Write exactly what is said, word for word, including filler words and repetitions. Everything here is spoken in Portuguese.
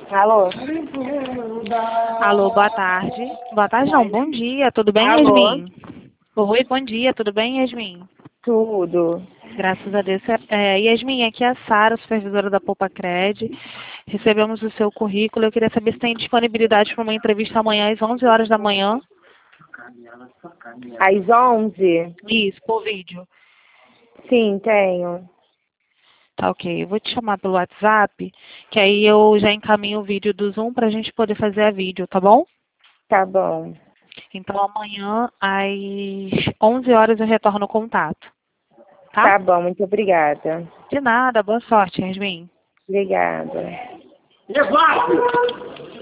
Alô? Alô, boa tarde. Boa tarde não, bom dia, tudo bem, Alô? Yasmin? Oi, bom dia, tudo bem, Yasmin? Tudo. Graças a Deus. É, Yasmin, aqui é a Sara, supervisora da Poupa Cred. Recebemos o seu currículo. Eu queria saber se tem disponibilidade para uma entrevista amanhã às onze horas da manhã. Às onze? Isso, por vídeo. Sim, tenho. Tá ok. Eu vou te chamar pelo WhatsApp, que aí eu já encaminho o vídeo do Zoom para a gente poder fazer a vídeo, tá bom? Tá bom. Então amanhã às onze horas eu retorno o contato. Tá? Tá bom, muito obrigada. De nada, boa sorte, Yasmin. Obrigada. Eduardo!